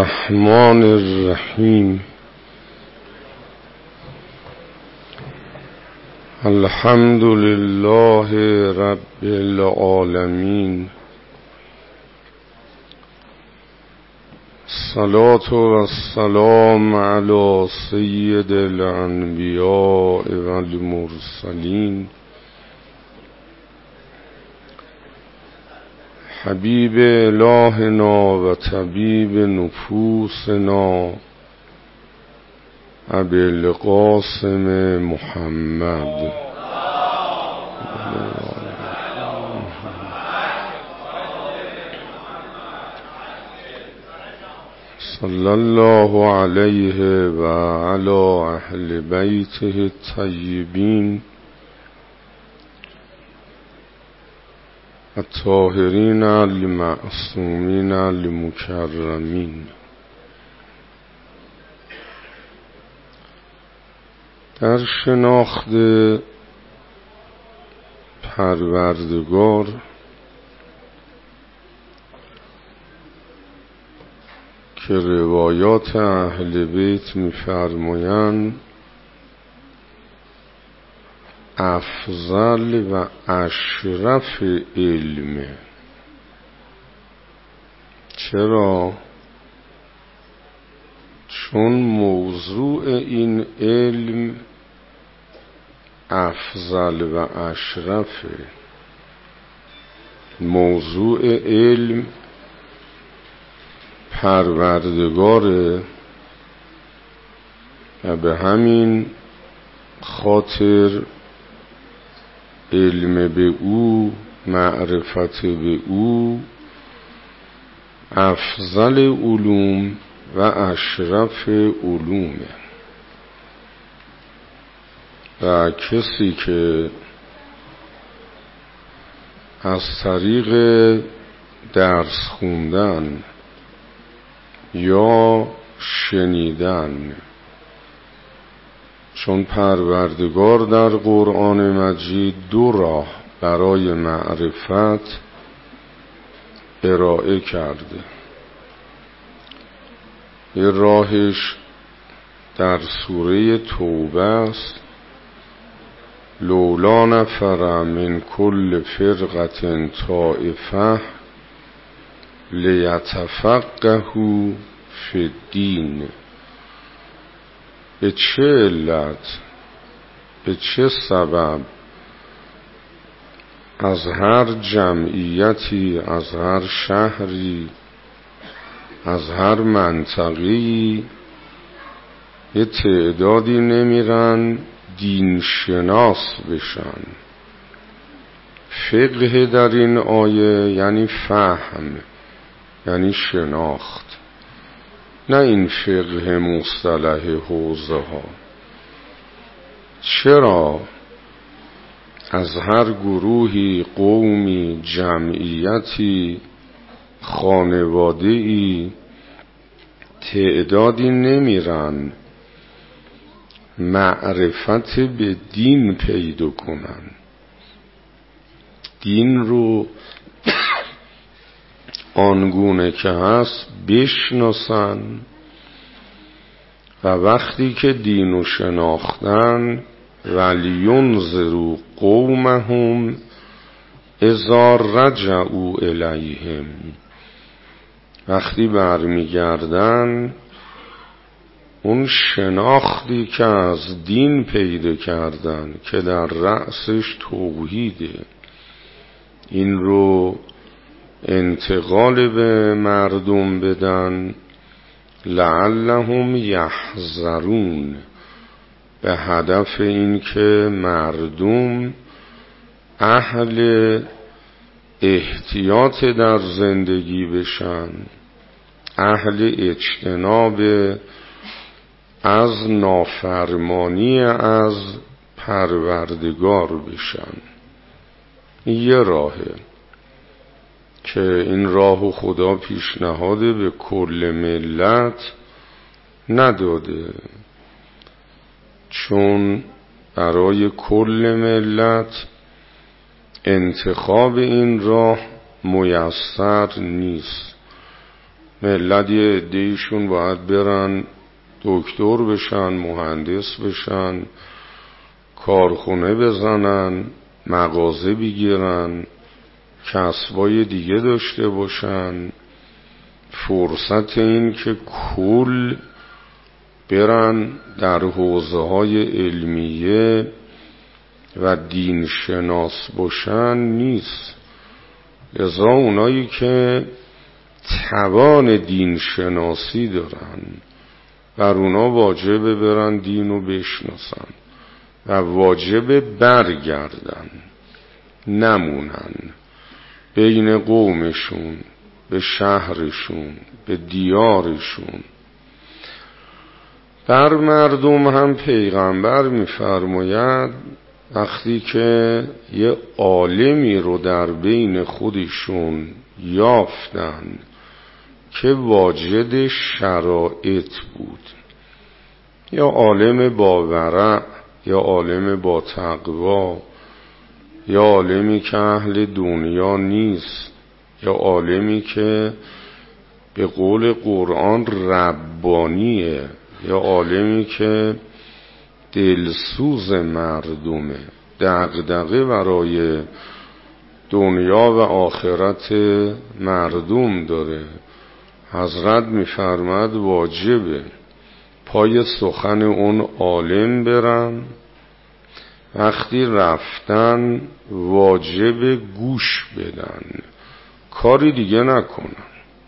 الرحمن الرحیم. الحمد لله رب العالمین. الصلاة والسلام علی سید الانبیاء والمرسلین حبیب الهنا و طبیب نفوسنا ابی القاسم محمد صلی الله علیه و علی اهل بیته الطیبین الطاهرین المعصومین المکرمین. در شناخت پروردگار که روایات اهل بیت می‌فرمایند افضل و اشرف علم. چرا؟ چون موضوع این علم افضل و اشرفه. موضوع علم پروردگاره و به همین خاطر علم به او، معرفت به او افضل علوم و اشرف علومه. و کسی که از طریق درس خوندن یا شنیدن، چون پروردگار در قرآن مجید دو راه برای معرفت ارائه کرده. یه راهش در سوره توبه است: لولا نفر من کل فرقة طائفة لیتفقهوا فی الدین. به چه علت، به چه سبب از هر جمعیتی، از هر شهری، از هر منطقه‌ای یه تعدادی نمیرن دین شناس بشن؟ فقه در این آیه یعنی فهم، یعنی شناخت، نه این فقه مصطلح حوزه ها. چرا از هر گروهی، قومی، جمعیتی، خانواده‌ای تعدادی نمیرن معرفت به دین پیدا کنن، دین رو آنگونه که هست بشناسن، و وقتی که دینو شناختن وَلْيُنْذِرُوا قَوْمَهُمْ اذا رجعوا الیهم، وقتی برمیگردن اون شناختی که از دین پیدا کردن که در رأسش توحیده، این رو انتقال به مردم بدن لعلهم یحذرون، به هدف این که مردم اهل احتیاط در زندگی بشن، اهل اجتناب از نافرمانی از پروردگار بشن. یه راهه که این راهو خدا پیشنهاد به کل ملت نداده، چون برای کل ملت انتخاب این راه میسر نیست. ملت یه عده‌ایشون باید برن دکتر بشن، مهندس بشن، کارخونه بزنن، مغازه بگیرن، کسبای دیگه داشته باشن، فرصت این که کل برن در حوزه‌های علمیه و دین شناس باشن نیست. لذا اونایی که توان دین شناسی دارن بر اونا واجبه برن دینو بشناسن و واجبه برگردن، نمونن بین قومشون، به شهرشون، به دیارشون. بر مردم هم پیغمبر می‌فرماید وقتی که یه عالمی رو در بین خودشون یافتن که واجد شرائط بود، یا عالم با ورع، یا عالم با تقوا، یا عالمی که اهل دنیا نیست، یا عالمی که به قول قرآن ربانیه، یا عالمی که دلسوز مردمه، دغدغه برای دنیا و آخرت مردم داره. حضرت می‌فرماد واجبه پای سخن اون عالم برن، وقتی رفتن واجب گوش بدن، کاری دیگه نکنن.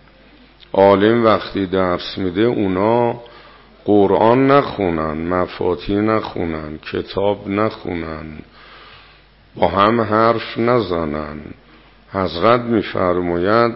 عالم وقتی درس میده اونا قرآن نخونن، مفاتیح نخونن، کتاب نخونن، با هم حرف نزنن. حضرت می‌فرماید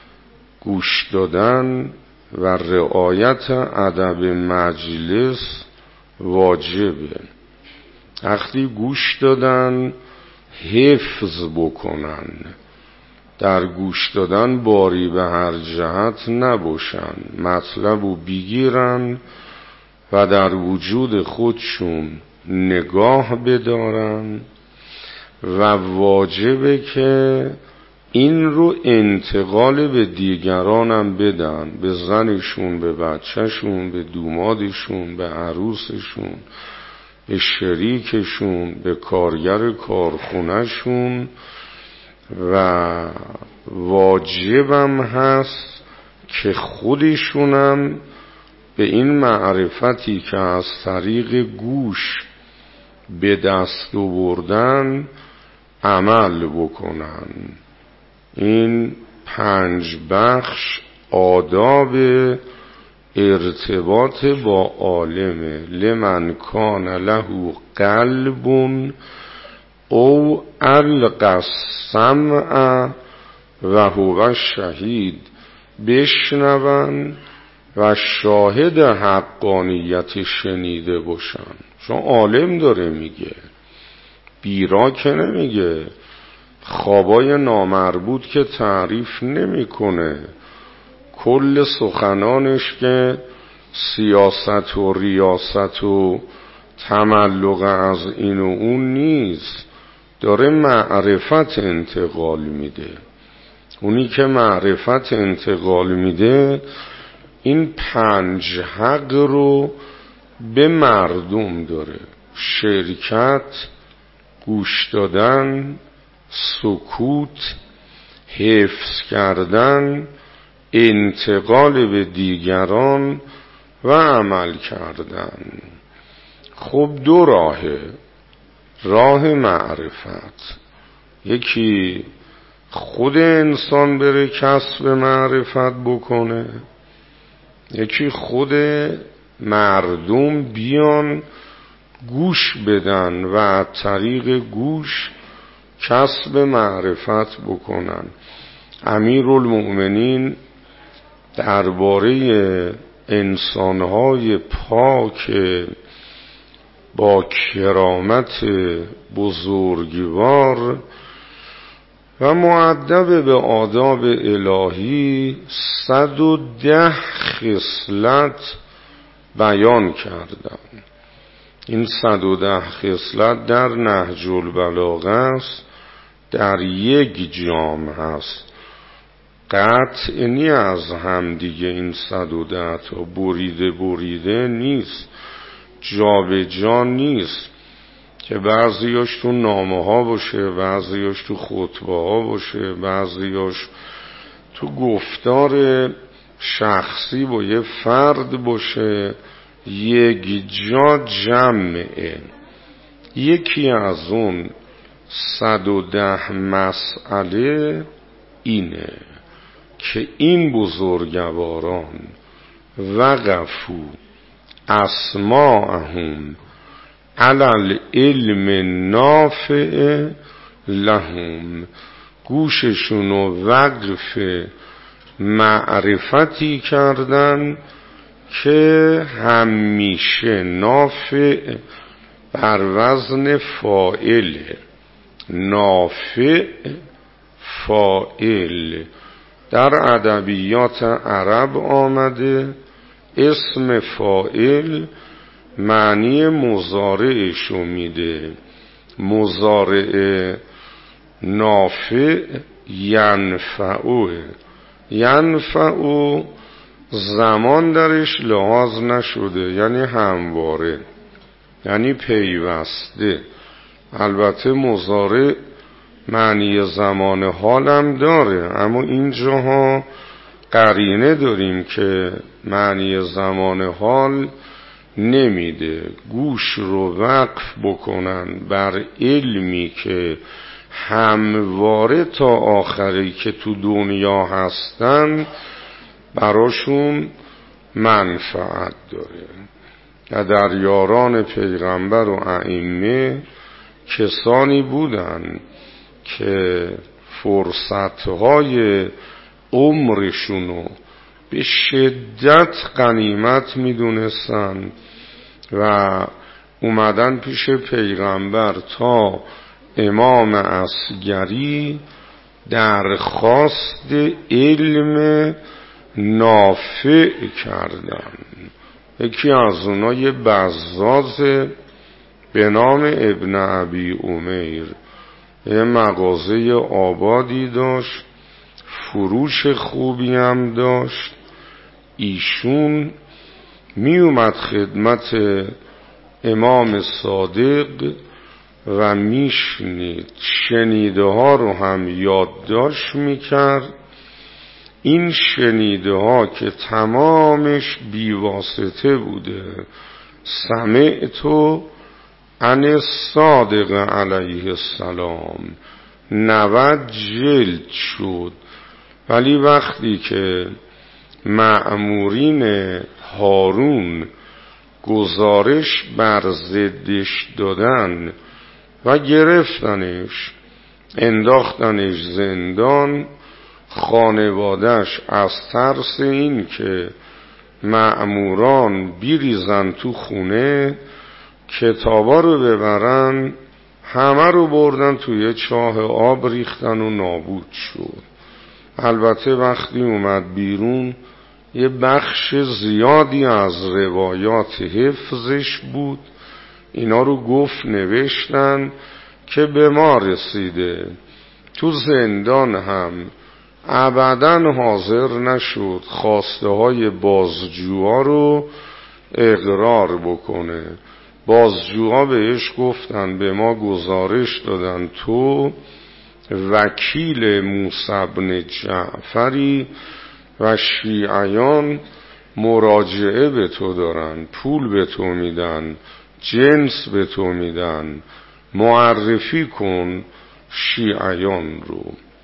گوش دادن و رعایت ادب مجلس واجبه. وقتی گوش دادن حفظ بکنن، در گوش دادن باری به هر جهت نباشن، مطلبو بگیرن و در وجود خودشون نگاه بدارن و واجبه که این رو انتقال به دیگرانم بدن، به زنشون، به بچهشون، به دومادشون، به عروسشون، به شریکشون، به کارگر کارخونهشون. و واجبم هست که خودشونم به این معرفتی که از طریق گوش به دست آوردن عمل بکنن. این 5 بخش آداب ارتباط با عالمه. لمن کان له قلب او القى السمع و هو شهید، بشنون و شاهد حقانیت شنیده باشن. چون عالم داره میگه، بیرا که نمیگه، خوابای نامربوط که تعریف نمیکنه، کل سخنانش که سیاست و ریاست و تملق از این و اون نیست، داره معرفت انتقال میده. اونی که معرفت انتقال میده این 5 حق رو به مردم داره: شرکت، گوش دادن، سکوت، حفظ کردن، انتقال به دیگران و عمل کردن. خب 2 راهه. راه معرفت، یکی خود انسان بره کسب معرفت بکنه، یکی خود مردم بیان گوش بدن و از طریق گوش کسب معرفت بکنن. امیرالمؤمنین درباره انسانهای پاک با کرامت بزرگوار و مؤدب به آداب الهی 110 خصلت بیان کردن. این 110 خصلت در نهج البلاغه است، در 1 جام هست. قطع نی از هم دیگه. این 110 تا بریده نیست، جا به جا نیست که بعضیاش تو نامه ها باشه، بعضیاش تو خطبه ها باشه، بعضیاش تو گفتار شخصی با یه فرد باشه، یک جا جمعه. یکی از اون 110 مسئله اینه که این بزرگواران وقفوا اسماءهم علی العلم النافع لهم، گوششونو وقف معرفتی کردن که همیشه نافع بر وزن فاعله. نافع فاعل در ادبیات عرب آمده، اسم فاعل معنی مضارعشو میده. مضارع نافع ینفعو، ینفعو زمان درش لحاظ نشده، یعنی همواره، یعنی پیوسته. البته مضارع معنی زمان حالم داره، اما اینجاها قرینه داریم که معنی زمان حال نمیده. گوش رو وقف بکنن بر علمی که همواره تا آخری که تو دنیا هستن براشون منفعت داره. و در یاران پیغمبر و ائمه کسانی بودن که فرصتهای عمرشونو به شدت غنیمت میدونستن و اومدن پیش پیغمبر تا امام اصغری درخواست علم نافع کردن. یکی از اونا یه بزاز به نام ابن ابی امیر، یه مغازه آبادی داشت، فروش خوبی هم داشت. ایشون می اومد خدمت امام صادق و میشنید، شنیده ها رو هم یادداشت میکرد. این شنیده ها که تمامش بیواسطه بوده، سمعتو عن الصادق علیه السلام 90 جلد شد. ولی وقتی که مأمورین هارون گزارش بر ضدش دادن و گرفتنش انداختنش زندان، خانوادش از ترس این که مأموران بیریزن تو خونه کتابا رو ببرن، همه رو بردن توی چاه آب ریختن و نابود شد. البته وقتی اومد بیرون یه بخش زیادی از روایات حفظش بود، اینا رو گفت نوشتن که به ما رسیده. تو زندان هم ابداً حاضر نشد خواسته های بازجوها رو اقرار بکنه. بازجوها بهش گفتن به ما گزارش دادن تو وکیل موسی بن جعفری و شیعیان مراجعه به تو دارن، پول به تو میدن، جنس به تو میدن، معرفی کن شیعیان رو.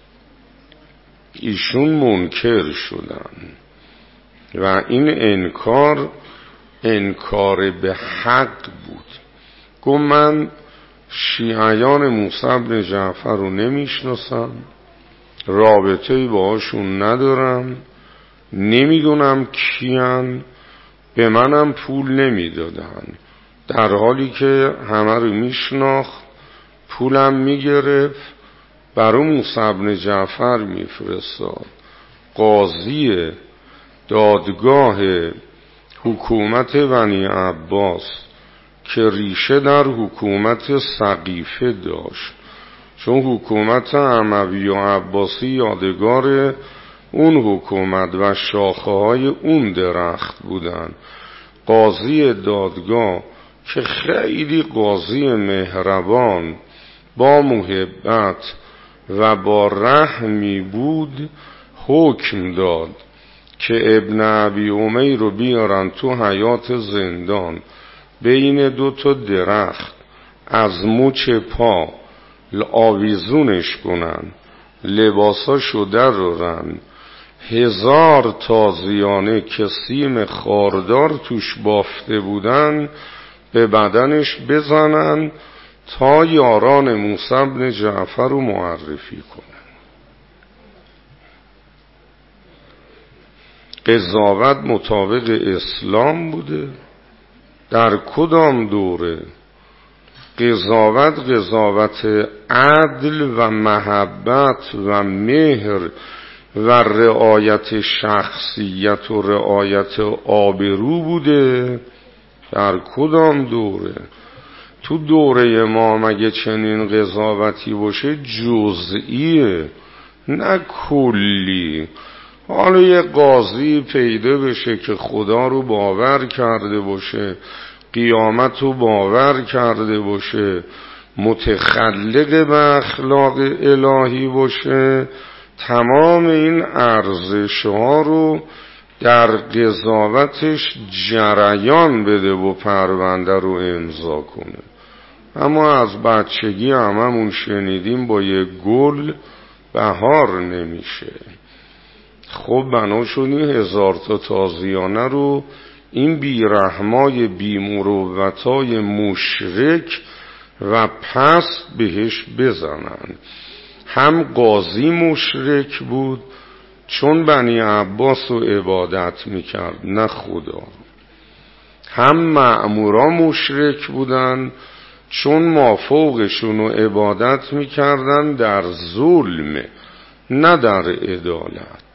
ایشون منکر شدن و این انکار به حق بود. گفت من شیعیان موسی بن جعفر رو نمیشناسم، رابطه‌ای باهاشون ندارم، نمیدونم کیان، به منم پول نمیدادن، در حالی که همه رو میشناخت، پولم میگرفت، برای موسی بن جعفر میفرستاد. قاضی دادگاه حکومت بنی عباس که ریشه در حکومت سقیفه داشت، چون حکومت اموی و عباسی یادگار اون حکومت و شاخه های اون درخت بودن. قاضی دادگاه که خیلی قاضی مهربان با محبت و با رحمی بود، حکم داد که ابن ابی امیر رو بیارن تو حیاط زندان، بین 2 درخت از مچ پا آویزونش کنن، لباساشو درارن، 1000 تازیانه که سیم خاردار توش بافته بودن به بدنش بزنن تا یاران موسی بن جعفر رو معرفی کنن. قضاوت مطابق اسلام بوده. در کدام دوره؟ قضاوت عدل و محبت و مهر و رعایت شخصیت و رعایت آبرو بوده. در کدام دوره؟ تو دوره ما مگه چنین قضاوتی باشه جزئیه نه کلی. حالا یه قاضی پیدا بشه که خدا رو باور کرده باشه، قیامت رو باور کرده باشه، متخلق به اخلاق الهی باشه، تمام این ارزش ها رو در قضاوتش جریان بده و پرونده رو امضا کنه. اما از بچگی هممون شنیدیم با یه گل بهار نمیشه. خب بنا شدی 1000 تازیانه رو این بیرحمای بیمروتای مشرک و پست بهش بزنن. هم قاضی مشرک بود چون بنی عباس رو عبادت میکرد نه خدا، هم مأمورا مشرک بودن چون مافوقشون رو عبادت میکردن در ظلم نه در عدالت.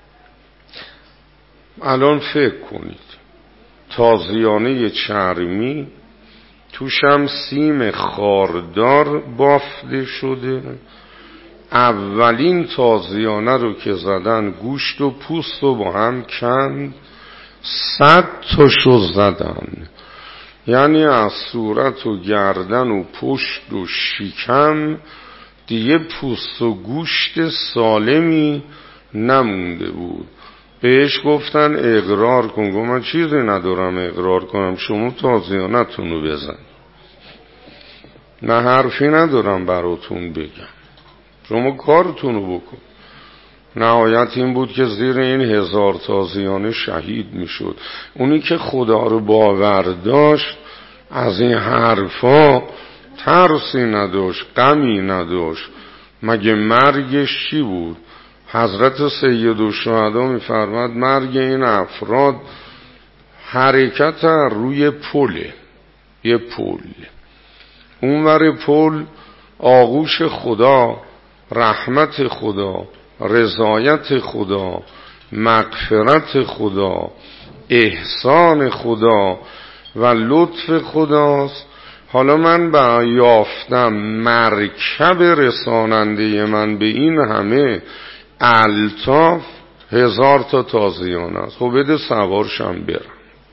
الان فکر کنید تازیانه چرمی توشم سیم خاردار بافته شده، اولین تازیانه رو که زدن گوشت و پوست رو با هم کند، 100 تاشو زدن، یعنی از صورت و گردن و پشت و شکم دیگه پوست و گوشت سالمی نمونده بود. بهش گفتن اقرار کن. گفت من چیزی ندارم اقرار کنم، شما تازیانتون رو بزن، نه حرفی ندارم براتون بگم، شما کارتون رو بکن. نهایت این بود که زیر این 1000 تازیانه شهید میشد. اونی که خدا رو باور داشت از این حرفا ترسی نداشت، غمی نداشت. مگه مرگش چی بود؟ حضرت سیدالشهدا میفرماد مرگ این افراد حرکت روی پله، یه پل، اونور پل آغوش خدا، رحمت خدا، رضایت خدا، مغفرت خدا، احسان خدا و لطف خداست. حالا من به یافتم مرکب رساننده من به این همه الطاف 1000 تازیانه است. خب بده سوارشم برم.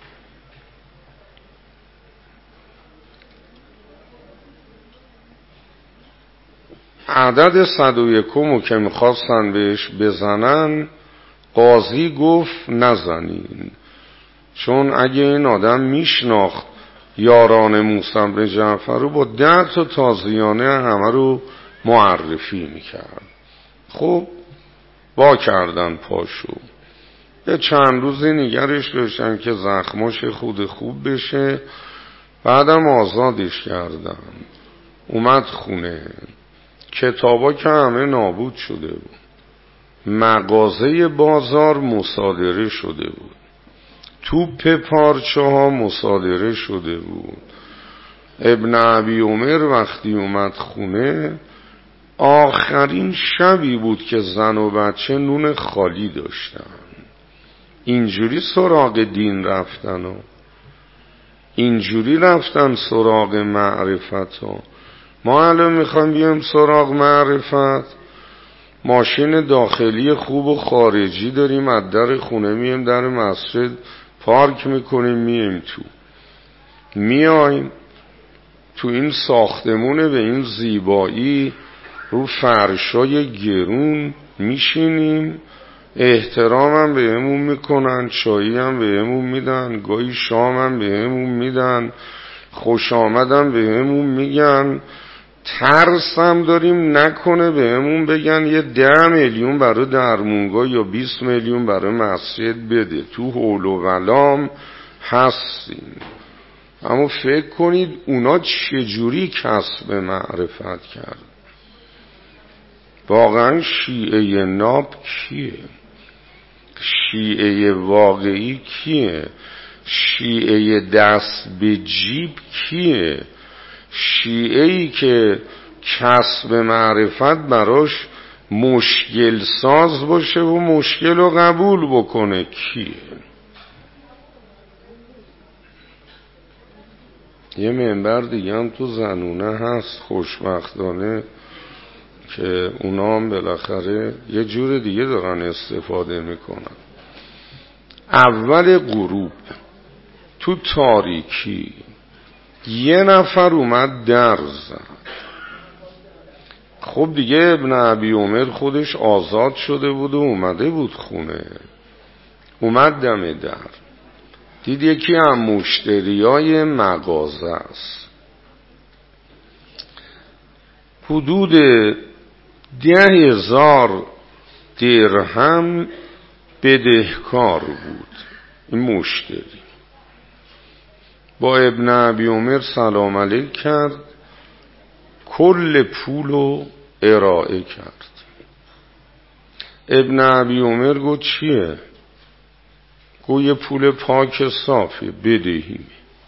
عدد 101 که میخواستن بهش بزنن، قاضی گفت نزنین، چون اگه این آدم میشناخت یاران موسی بن جعفر رو با 10 تازیانه همه رو معرفی میکرد. خب با کردن پاشو، یه چند روزی نگرش داشتن که زخماش خود خوب بشه، بعدم آزادش کردن. اومد خونه، کتابا که همه نابود شده بود، مغازه بازار مصادره شده بود، توپ پارچه ها مصادره شده بود. ابن ابی عمر وقتی اومد خونه، آخرین شبی بود که زن و بچه نون خالی داشتن. اینجوری سراغ دین رفتن و اینجوری رفتن سراغ معرفت ها. ما الان میخوام بیام سراغ معرفت، ماشین داخلی خوب و خارجی داریم، از در خونه میم در مسجد پارک میکنیم، میم میایم تو این ساختمونه به این زیبایی رو فرشای گرون میشینیم، احترامم به همون میکنن، چایی هم به همون میدن، گاهی شام هم به همون میدن، خوش آمدم به همون میگن. ترس هم داریم نکنه به همون بگن یه 10 میلیون برای درمونگاه یا 20 میلیون برای مسجد بده، تو حول و ولام هستیم. اما فکر کنید اونا چجوری کسب معرفت کرد؟ واقعا شیعه ناب کیه؟ شیعه واقعی کیه؟ شیعه دست به جیب کیه؟ شیعه‌ای که کسب معرفت براش مشکل ساز باشه و مشکل رو قبول بکنه کیه؟ یه منبر دیگه هم تو زنونه هست خوشبختانه که اونا هم بالاخره یه جور دیگه دارن استفاده میکنن. اول غروب تو تاریکی یه نفر اومد در زد. خب دیگه ابن ابی عمر خودش آزاد شده بود و اومده بود خونه، اومد دم در، دید یکی هم مشتریای مغازه است، حدود 10,000 درهم بدهکار بود این مشتری. با ابن ابی عمر سلام علیک کرد، کل پولو ارائه کرد. ابن ابی عمر گفت چیه؟ گفت یه پول پاک صافی بدهیم.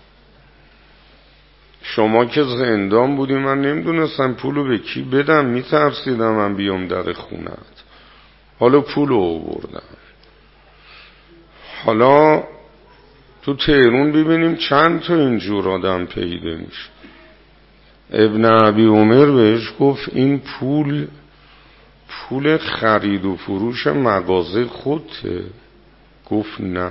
شما که زندان بودی من نمیدونستم پولو به کی بدم، میترسیدم من بیام در خونت، حالا پولو آوردم. حالا تو تهرون ببینیم چند تا اینجور آدم پیدا میشه. ابن ابی عمر بهش گفت این پول خرید و فروش مغازه خودته؟ گفت نه.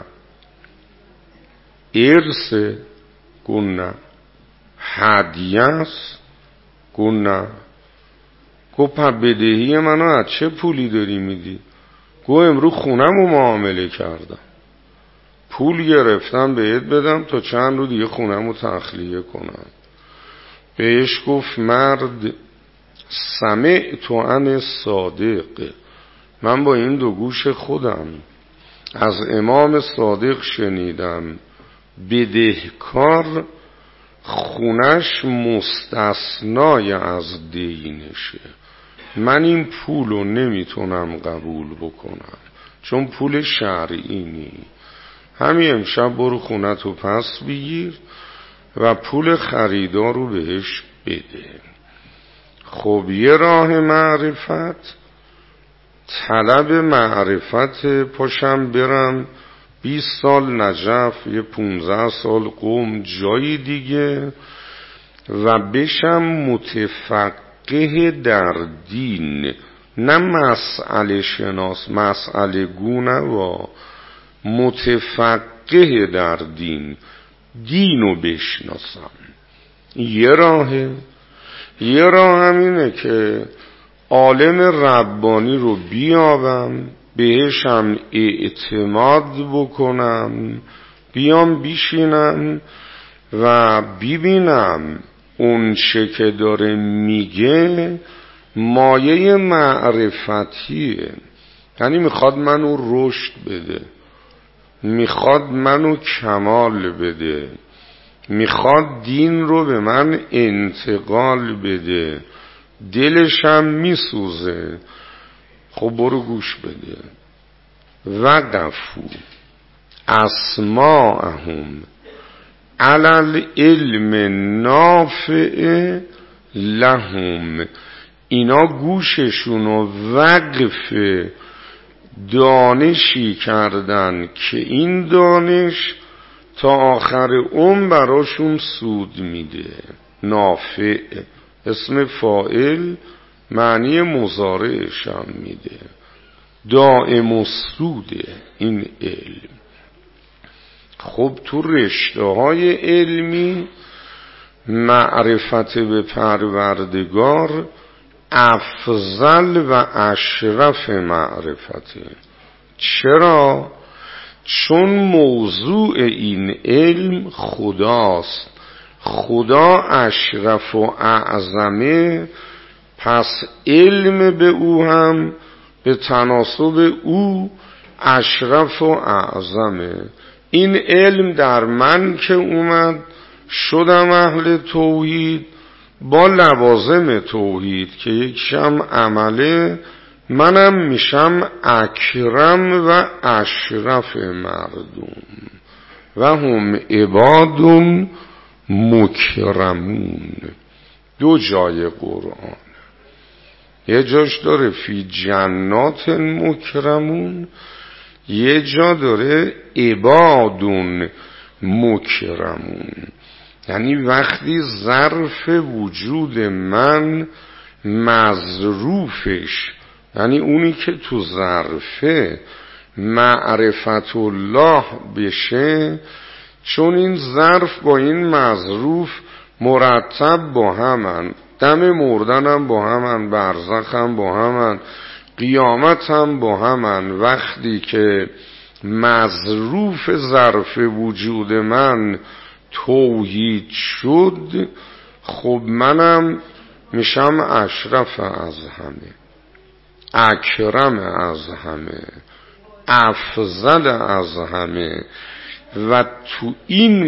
ارثه؟ گفت نه. هدیه است؟ گفت نه. گفت پس بدهی منو از چه پولی داری میدی؟ گفت امروز خونمو معامله کردم، پول گرفتم بهت بدم تا چند رو دیگه خونمو تخلیه کنم. بهش گفت مرد سمعت عن صادق، من با این 2 گوش خودم از امام صادق شنیدم بدهکار خونش مستثنای از دینشه، من این پولو نمیتونم قبول بکنم چون پول شرعی نی. همین امشب برو خونتو پس بگیر و پول خریدار رو بهش بده. خب یه راه معرفت، طلب معرفت، پاشم برم 20 سال نجف، یه 15 سال قم، جایی دیگه و بشم متفقه در دین، نه مسئله شناس، مسئله گونه و متفقه در دین، دینو بشناسم. یه راه همینه که عالم ربانی رو بیابم، بهش هم اعتماد بکنم، بیام بیشینم و ببینم اون چه که داره میگه مایه معرفتیه، یعنی میخواد منو رشد بده، میخواد منو کمال بده، میخواد دین رو به من انتقال بده، دلشم میسوزه. خب برو گوش بده. وقفو اسماعهم علی العلم نافع لهم، اینا گوششونو وقف دانشی کردن که این دانش تا آخر عمر براشون سود میده. نافع اسم فاعل، معنی مضارعش هم میده، دائم السوده این علم. خب تو رشته های علمی معرفت به پروردگار افضل و اشرف معرفته. چرا؟ چون موضوع این علم خداست، خدا اشرف و اعظمه، پس علم به او هم به تناسب او اشرف و اعظمه. این علم در من که اومد شدم اهل توحید با لوازم توحید که یکشم عمله، منم میشم اکرم و اشرف مردم و هم عباد مکرمون. دو جای قرآن، یه جاش داره فی جنات مکرمون، یه جا داره عباد مکرمون. یعنی وقتی ظرف وجود من مظروفش، یعنی اونی که تو ظرفه معرفت الله بشه، چون این ظرف با این مظروف مرتب با همن، دم مردنم با همن، برزخم با همن، قیامت هم با همن. وقتی که مظروف ظرف وجود من توحید شد، خب منم میشم اشرف از همه، اکرم از همه، افضل از همه. و تو این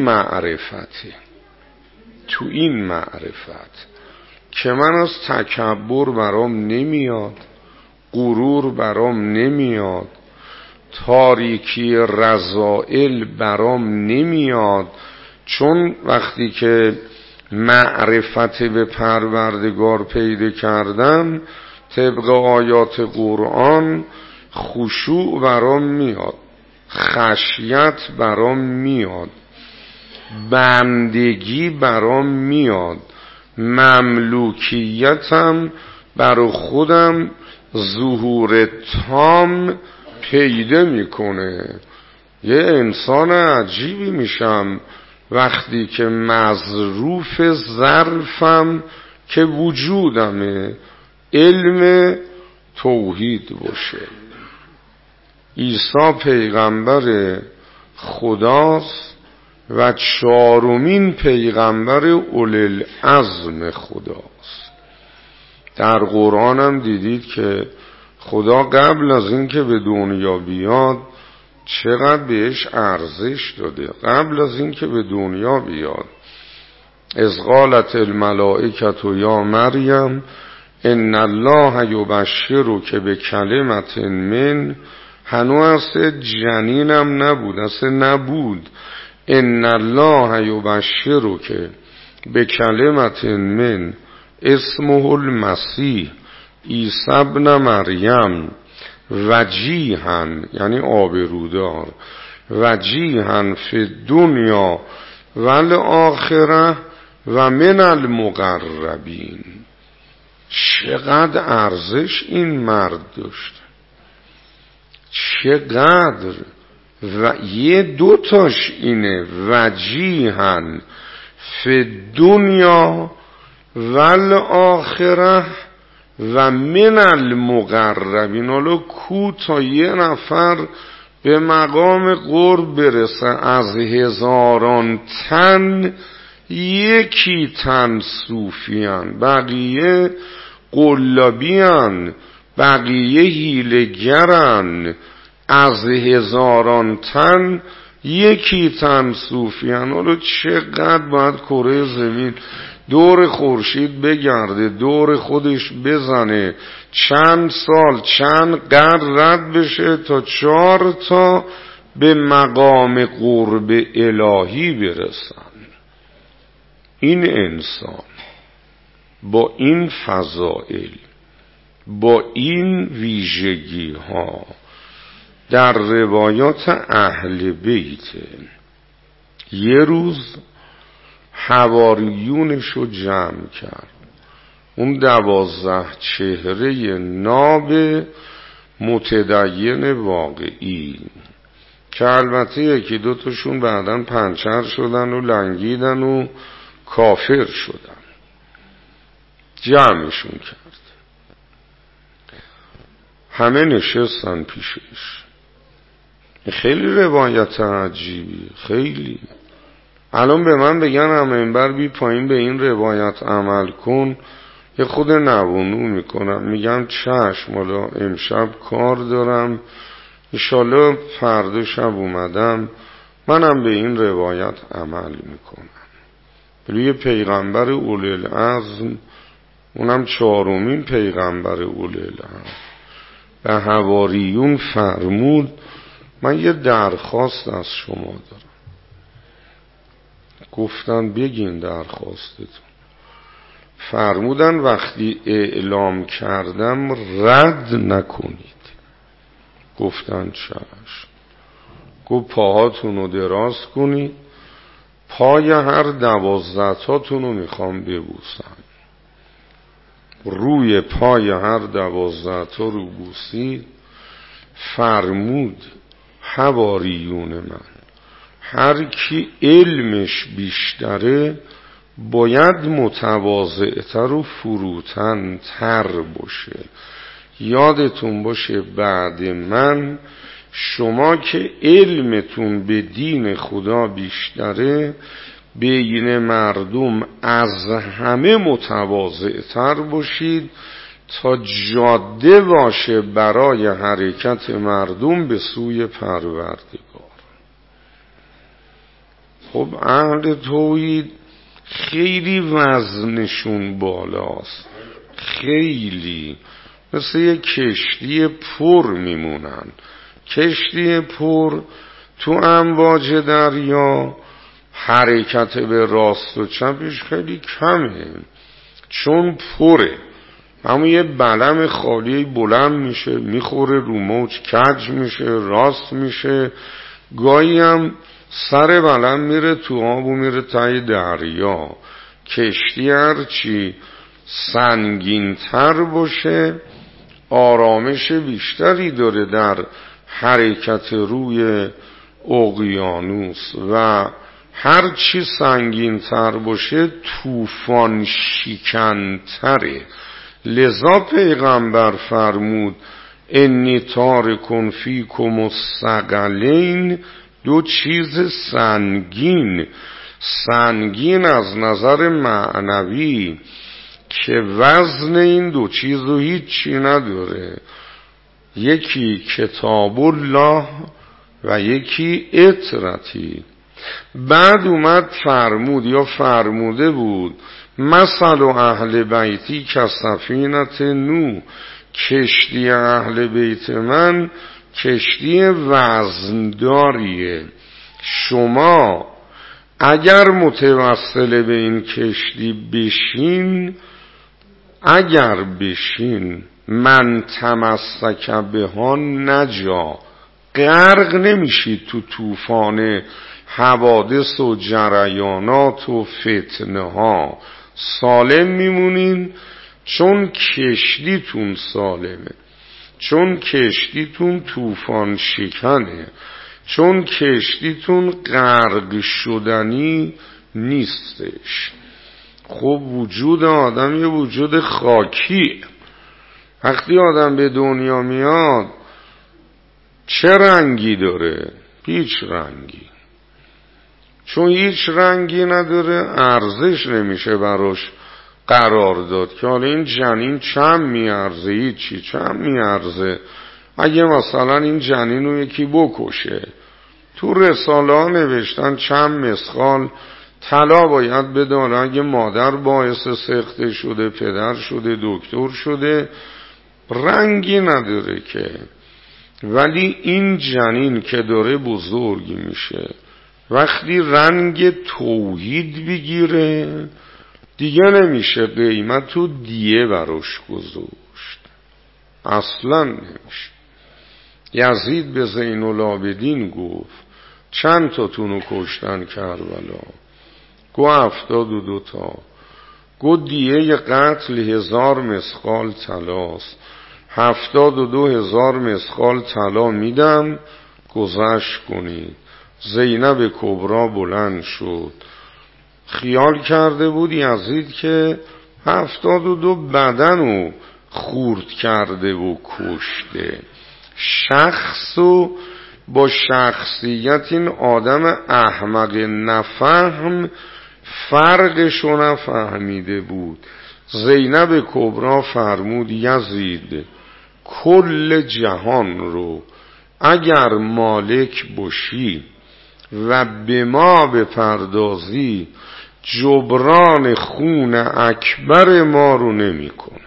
معرفت که من از تکبر برام نمیاد، غرور برام نمیاد، تاریکی رذائل برام نمیاد، چون وقتی که معرفت به پروردگار پیدا کردم طبق آیات قرآن خشوع برام میاد، خشیت برام میاد، بندگی برام میاد، مملوکیتم برای خودم ظهور تام پیدا میکنه. یه انسان عجیبی میشم وقتی که مظروف ظرفم که وجودمه علم توحید باشه. عیسی پیغمبر خداست و چهارمین پیغمبر اولوالعزم خداست. در قرآن هم دیدید که خدا قبل از این که به دنیا بیاد چقدر بهش ارزش داده. قبل از این که به دنیا بیاد، اذ قالت الملائکة یا مریم ان الله یبشرک بکلمة من، هنوز جنینم نبود، اصلا نبود. ان الله یبشرک بکلمة من اسمه المسیح عیسی ابن مریم وجیها، یعنی آبرودار، وجیها فی الدنیا والآخره و من المقربین. چقدر ارزش این مرد داشت، چقدر. و یه دوتاش اینه، وجیها فی الدنیا والآخره و من المقربین. حالا کو تا یه نفر به مقام قرب برسه از هزاران تن یکی تن صوفیان، بقیه قلابیان، بقیه هیلگرن. از هزاران تن یکی تن صوفیان. حالا چقدر باید کره زمین دور خورشید بگرده، دور خودش بزنه، چند سال چند قرن رد بشه تا 4 تا به مقام قرب الهی برسن. این انسان با این فضائل، با این ویژگی ها در روایات اهل بیت، یه روز حواریونشو جمع کرد، اون 12 چهره ناب متدین واقعی که البته یکی دوتاشون بعداً پنچر شدن و لنگیدن و کافر شدن، جمعشون کرد. همه نشستن پیشش. خیلی روایت عجیبی، خیلی. الان به من بگن هم منبر بی پایین به این روایت عمل کن، یه خود نوونو میکنم، میگم چشم، حالا امشب کار دارم، انشالله فردا شب اومدم منم به این روایت عمل میکنم. روی پیغمبر اولوالعزم، اونم 4مین پیغمبر اولوالعزم، به حواریون فرمود من یه درخواست از شما دارم. گفتن بگین درخواستتون. فرمودن وقتی اعلام کردم رد نکنید. گفتن چشم. گفت پاهاتونو دراز کنید، پای هر 12 تاتونو میخوام ببوسم. روی پای هر 12 تا رو بوسید. فرمود حواریون من، هر کی علمش بیشتره باید متواضع‌تر و فروتن‌تر باشه. یادتون باشه بعد من شما که علمتون به دین خدا بیشتره بین مردم از همه متواضع‌تر باشید تا جاده باشه برای حرکت مردم به سوی پروردگار. خب اهل توحید خیلی وزنشون بالاست، خیلی مثل یک کشتی پر میمونن. کشتی پر تو امواج دریا حرکت به راست و چپش خیلی کمه، چون پره. همون یه بلم خالی بلند میشه، میخوره رو موج، کج میشه، راست میشه، گاهی هم سر بلم میره تو آب و میره تای دریا. کشتی هرچی سنگین تر باشه آرامش بیشتری داره در حرکت روی اقیانوس و هرچی سنگین تر باشه طوفان شکن تره. لذا پیغمبر فرمود انی تارکن فیکم الثقلین، 2 چیز سنگین. سنگین از نظر معنوی که وزن این 2 چیزو هیچی نداره، یکی کتاب الله و یکی اطرتی. بعد اومد فرمود یا فرموده بود مثل اهل بیتی که سفینت نوح، کشتی اهل بیت من کشتی وزنداریه. شما اگر متوسل به این کشتی بشین، اگر بشین من تمسک بها نجا، غرق نمیشید تو طوفان حوادث و جریانات و فتنه ها، سالم میمونین چون کشتیتون سالمه، چون کشتیتون طوفان شکنه، چون کشتیتون غرق شدنی نیستش. خب وجود آدم یه وجود خاکی. وقتی آدم به دنیا میاد چه رنگی داره؟ هیچ رنگی. چون هیچ رنگی نداره ارزش نمیشه براش قرار داد که حالا این جنین چند میارزه، هیچی چند میارزه. اگه مثلا این جنین رو یکی بکشه، تو رساله ها نوشتن چند مسخال طلا باید بداره اگه مادر باعث سخته شده، پدر شده، دکتر شده، رنگی نداره که. ولی این جنین که داره بزرگ میشه وقتی رنگ توحید بگیره دیگه نمیشه قیمت و دیه براش گذاشت، اصلا نمیشه. یزید به زین العابدین گفت چند تاتونو کشتن کربلا؟ گفت 72 تا. گفت دیه قتل 1000 مسقال طلاست، 72,000 مسقال طلا میدم گذشت کنید. زینب کبرا بلند شد. خیال کرده بود یزید که 72 بدنو خورد کرده و کشته. شخصو با شخصیت این آدم احمق نفهم فرقشو نفهمیده بود. زینب کبرا فرمود یزید کل جهان رو اگر مالک باشی و به ما بپردازی جبران خون اکبر ما رو نمی کنه.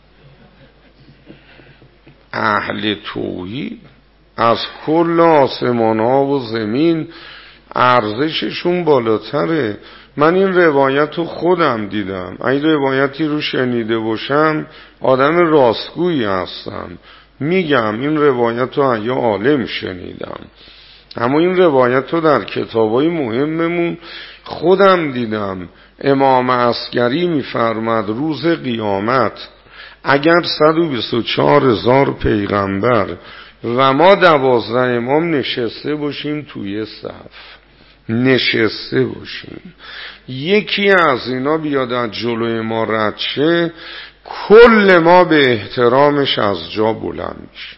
اهل توحید از کل آسمان ها و زمین ارزششون بالاتره. من این روایت رو خودم دیدم، اگه روایتی رو شنیده باشم آدم راستگویی هستم، میگم این روایت رو اگه عالم شنیدم. اما این روایت رو در کتابای مهممون خودم دیدم. امام عسکری میفرماد روز قیامت اگر 124,000 پیغمبر و ما 12 امام نشسته باشیم توی صف، نشسته باشیم، یکی از اینا بیاد از جلوی ما رد شه، کل ما به احترامش از جا بلند میشه.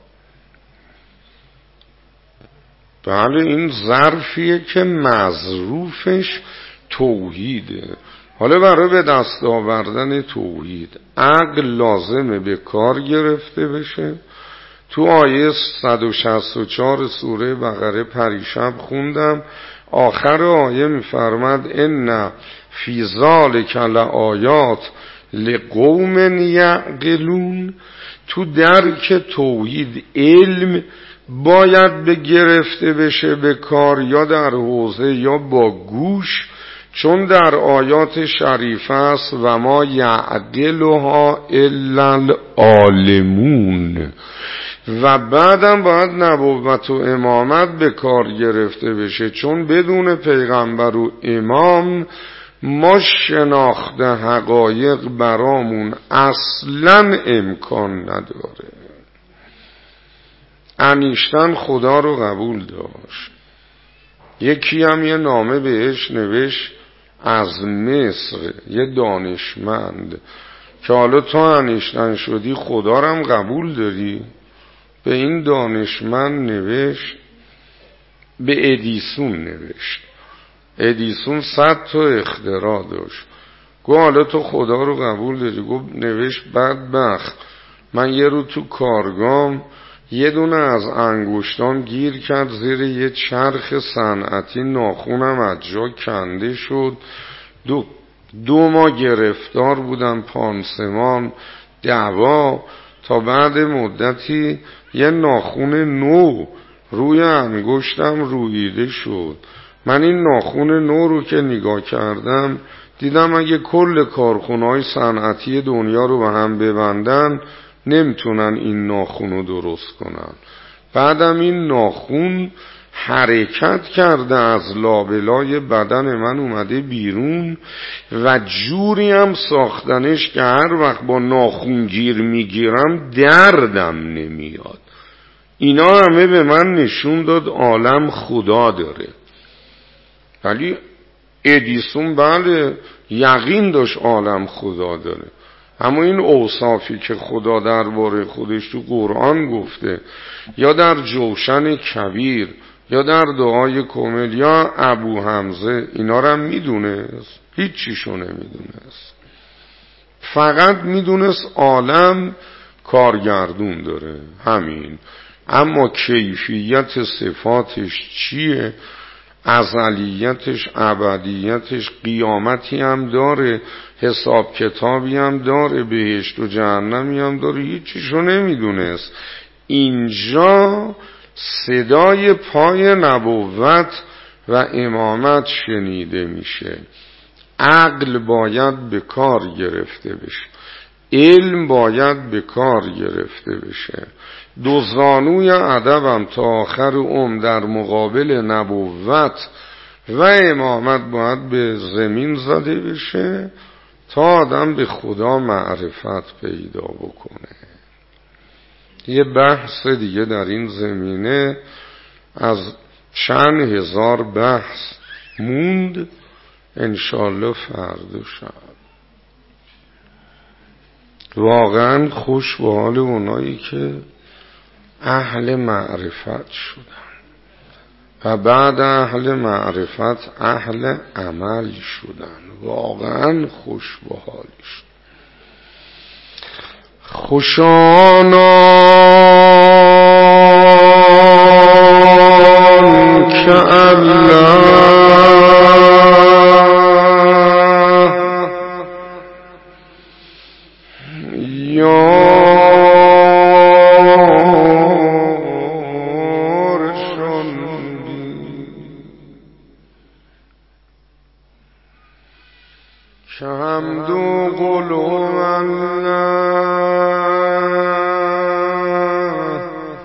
بله این ظرفیه که مظروفش توحیده. حالا برای به دست آوردن توحید عقل لازمه به کار گرفته بشه. تو آیه 164 سوره بقره پریشب خوندم، آخر آیه میفرماد ان فی ذالک لآیات لقوم یعقلون. تو درک توحید علم باید به گرفته بشه به کار، یا در حوزه یا با گوش، چون در آیات شریفه است و ما یعقلها الا العالمون. و بعدم باید نبوت و امامت به کار گرفته بشه، چون بدون پیغمبر و امام ما شناخت حقایق برامون اصلا امکان نداره. انیشتن خدا رو قبول داشت. یکی هم یه نامه بهش نوشت از مصر، یه دانشمند، که حالا تو انیشتن شدی خدا رو هم قبول داری؟ به این دانشمند نوشت، به ادیسون نوشت. ادیسون 100 تا اختراع داشت. گفت حالا تو خدا رو قبول داری؟ گفت نوشت بدبخت من یه رو تو کارگام یه دونه از انگشتام گیر کرد زیر یه چرخ صنعتی، ناخونم از جا کنده شد، 2 ماه گرفتار بودم، پانسمان، دعوا، تا بعد مدتی یه ناخون نو روی انگشتم روییده شد. من این ناخون نو رو که نگاه کردم دیدم اگه کل کارخونه‌های صنعتی دنیا رو به هم ببندن نمیتونن این ناخون رو درست کنن. بعدم این ناخون حرکت کرده از لابلای بدن من اومده بیرون و جوری هم ساختنش که هر وقت با ناخون گیر میگیرم دردم نمیاد. اینا همه به من نشون داد عالم خدا داره. ولی ادیسون بله یقین داشت عالم خدا داره، اما این اوصافی که خدا درباره خودش تو قرآن گفته یا در جوشن کبیر یا در دعای کامل یا ابو حمزه، اینا رو هم میدونست؟ هیچ چیشو نمیدونست، فقط میدونست عالم کارگردون داره، همین. اما کیفیت صفاتش چیه، ازلیتش، ابدیتش، قیامتی هم داره، حساب کتابی هم داره، بهشت و جهنمی هم داره، هیچیشو نمیدونست. اینجا صدای پای نبوت و امامت شنیده میشه. عقل باید به کار گرفته بشه، علم باید به کار گرفته بشه. 2 زانوی ادبم تا آخر در مقابل نبوت و امامت باید به زمین زده بشه تا آدم به خدا معرفت پیدا بکنه. یه بحث دیگه در این زمینه از چند هزار بحث موند، انشالله فردا شب. واقعا خوش به حال اونایی که اهل معرفت شدن و بعد اهل معرفت اهل عمل شدن. واقعا خوش به حالش. خوشانان که الله که حمد و قلوب الله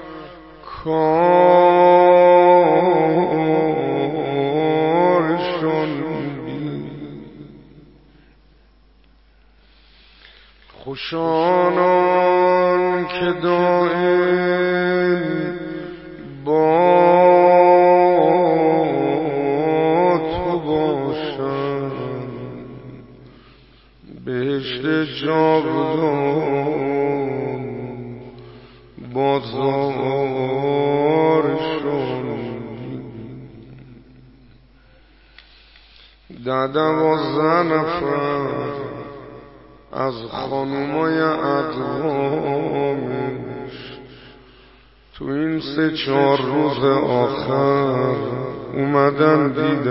کارشون خوشانان که دائم با تو باشند بهشت جاودان بازارشون. در 12 نفر از خانومای اقوامش تو این 3-4 روز آخر اومدن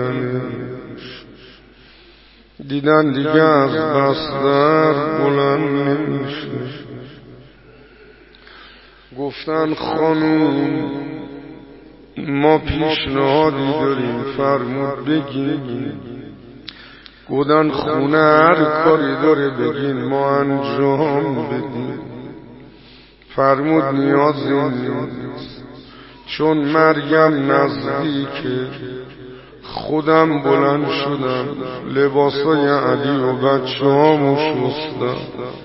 دیدن دیگه از بستر بلند نمیشه. گفتن خانوم ما پیشنهادی داریم، فرمود بگین. گفتن خونه هر کاری داره بگین ما انجام بدیم. فرمود نیازی نیست، چون مرگم نزدیکه. خودم بلند شدم، لباسای علی و بچه هامو شستم،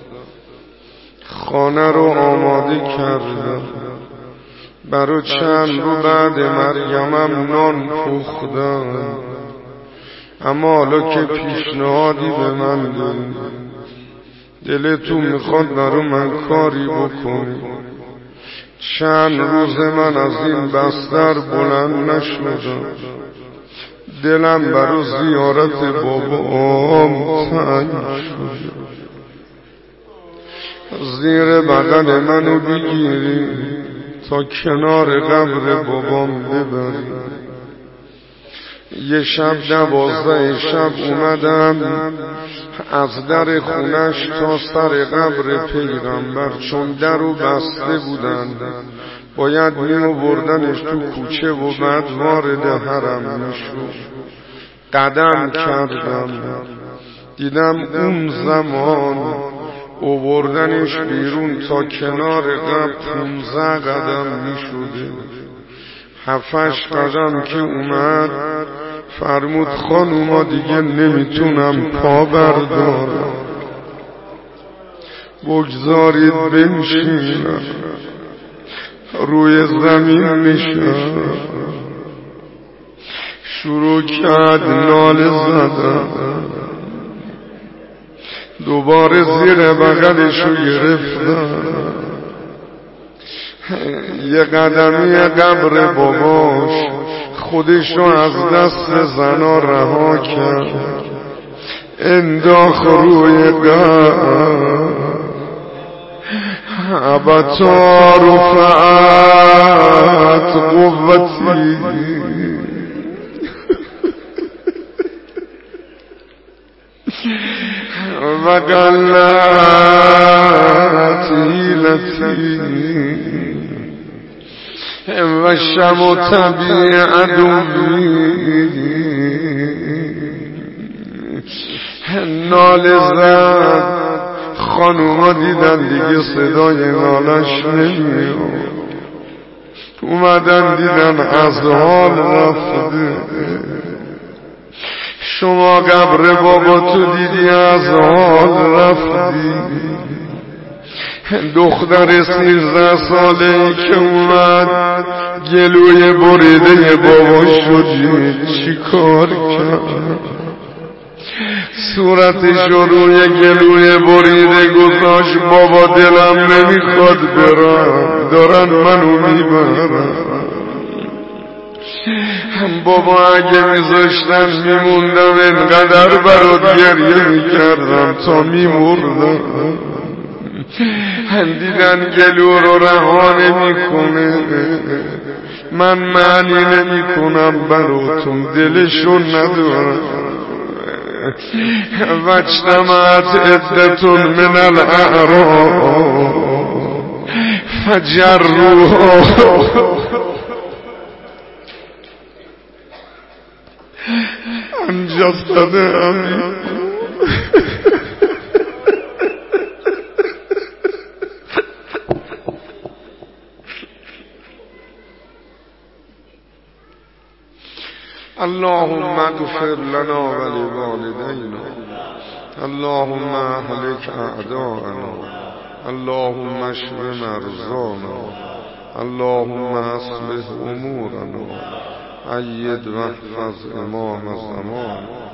خانه رو آماده کردم، برای چند رو بعد مرگمم نان پختم. اما حالا که پیشنهادی به من داری، دلتون میخواد برای من کاری بکنی. چند روز من از این بستر بلند نشدم، دلم برای زیارت بابام تنگ شد. زیر بغل منو بگیری تا کنار قبر بابام ببری. یه شب 12 شب اومدم از در خونش تا سر قبر پیغمبر، چون درو بسته بودن باید میو بردنش تو کوچه و بعد وارد حرم میشد. قدم کردم، دیدم اون زمان اووردنش بیرون تا کنار قبر 15 قدم میشده. 7-8 قدم که اومد فرمود خانوما دیگه نمیتونم پا بردارم، بگذارید بنشینم. روی زمین نشست، شروع کرد ناله زدن. دوباره زیر بغلشو گرفتن، یه قدمی قبر باباش خودشو از دست زنا رها کرد، انداخت روی قبر. ابتا رفعت قوتی و قلت حیلتی و شمتبی عدوی. ناله زد، خانوما دیدن دیگه صدای نالش نمیاد، اومدن دیدن از حال رفته، شما قبر بابا تو دیدی از حال رفتی. دختر 13 ساله که اومد گلوی بریده بابا شدی چی کار کرد؟ صورتش روی گلوی بریده گذاشت بابا دلم نمیخواد برم، دارن منو میبرن. بابا اگه میذاشتن میموندم انقدر برات گریه میکردم تا میمردم. دیدن گلو رو رها نمیکنه، من معنی نمیکنم براتون، دلشون ندارم. واجتمعت عدة من الاعراب فجروها عن جسد أبي. اللهم اغفر لنا ولوالدينا، اللهم اهلك اعداءنا، اللهم اشف مرضانا، اللهم اصلح امورنا، أيد واحفظ امام الزمان.